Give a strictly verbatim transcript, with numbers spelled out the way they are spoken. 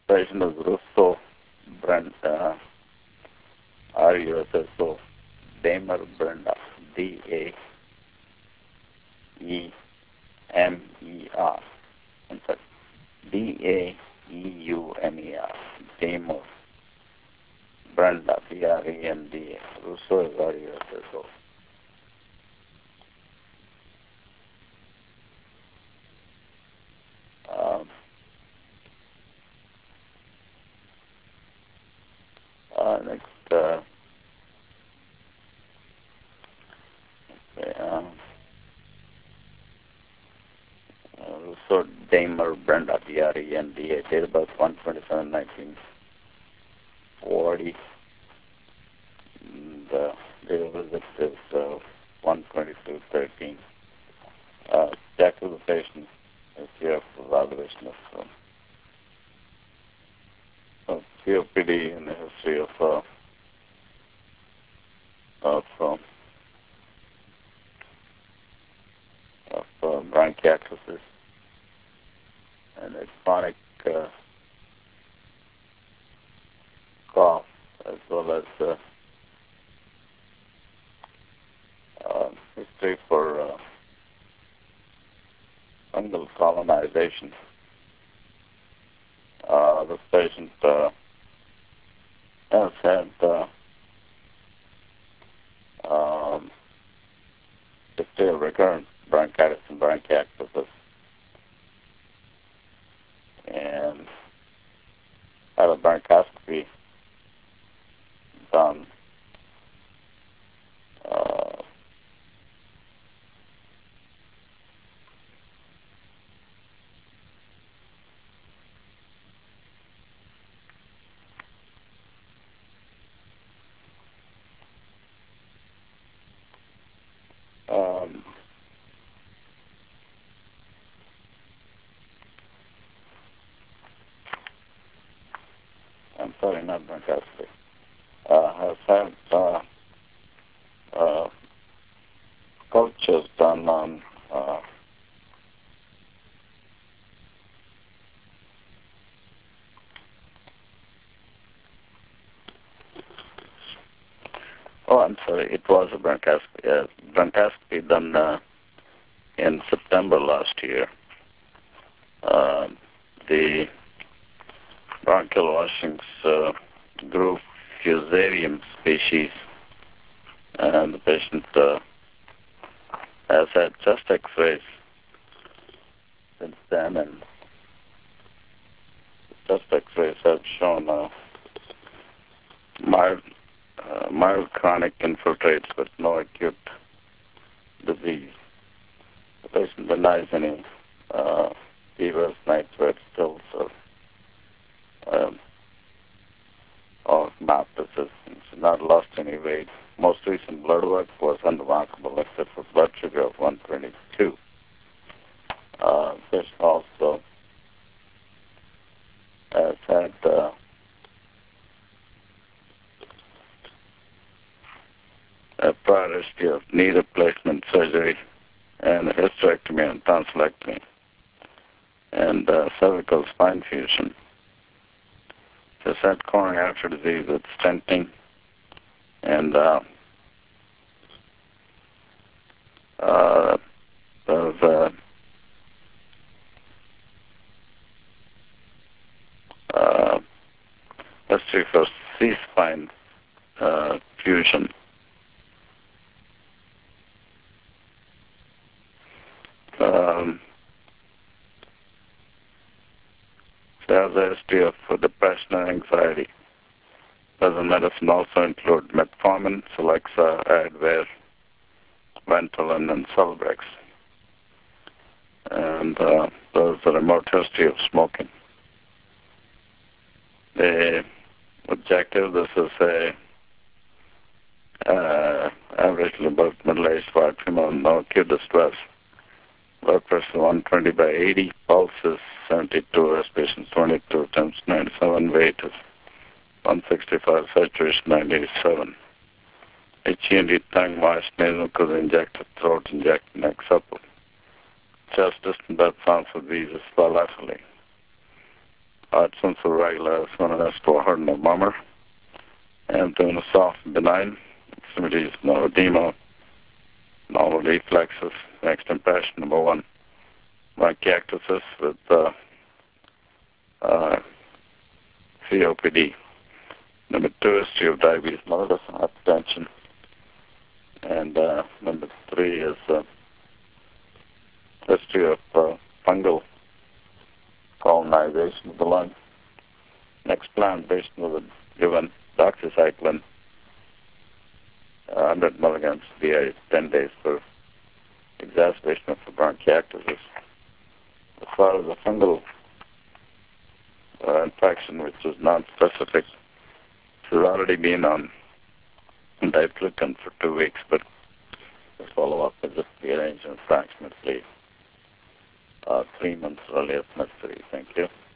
patient is Russo Brent, uh, R U S S O, Damer Brenda, D A E M E R. In fact, D A E U M E R, Damer Brenda, B R E N D A. Russo is R U S S O. Um, uh, next, uh, okay, uh, uh, Russo Damer Brenda, B R E N D A, date of birth one twenty-seven nineteen forty. The date of visit is uh, one twenty-two thirteen. Uh, Jackulation is here for evaluation of uh, of C O P D in the history of uh, of uh, of uh, bronchiectasis and a chronic uh, cough, as well as uh, uh, history for uh, fungal colonization. Uh, this patient uh, has had uh, um, history of recurrent bronchitis and bronchiectasis, and had a bronchoscopy done uh, um, I'm sorry, not bronchoscopy, uh, has had uh, uh, cultures done on uh, oh, I'm sorry, it was a bronchoscopy, uh, bronchoscopy done uh, in September last year. Uh, the bronchial washings uh, grew Fusarium species, and the patient uh, has had chest x-rays since then, and chest x-rays have shown uh, mild, uh, mild chronic infiltrates but no acute disease. The patient denies any uh, fevers, night sweats, chills, or, um, or mouth persistence, not lost any weight. Most recent blood work was unremarkable except for blood sugar of one twenty-two. Uh, patient also has had uh, a prior history of knee replacement surgery and a hysterectomy and tonsillectomy and uh, cervical spine fusion. Just had coronary artery disease with stenting and uh, uh, there's uh, uh, history for C-spine uh, fusion. Um, there's a history of uh, depression and anxiety. Other medicine also include metformin, Celexa, Advair, Ventolin, and Celebrex. And uh, there's a remote history of smoking. The objective, this is a uh, averagely about middle-aged white female, no acute distress. Blood pressure one twenty by eighty, pulse is seventy-two, respiration twenty-two, temps ninety-seven, weight is one sixty-five, saturation ninety-seven. H E N D tongue, moist, nasal, because injected throat, injected neck, supple. Chest distant breath sounds of these is bilaterally. Oddson's regular soreness to a hard no murmur. And doing a soft and benign. Extremities, no edema, normal reflexes. Next impression, number one, bronchiectasis with uh, uh, C O P D. Number two, history of diabetes mellitus and hypertension. And uh, number three is uh, history of uh, fungal colonization of the lung. Next plan, patient was given doxycycline, uh, one hundred milligrams B I ten days for exacerbation of the bronchiectasis. As far as the fungal uh, infection, which is non-specific, she's already been on diflucan for two weeks, but the follow-up is just be arranged approximately uh, three months earlier if necessary. Thank you.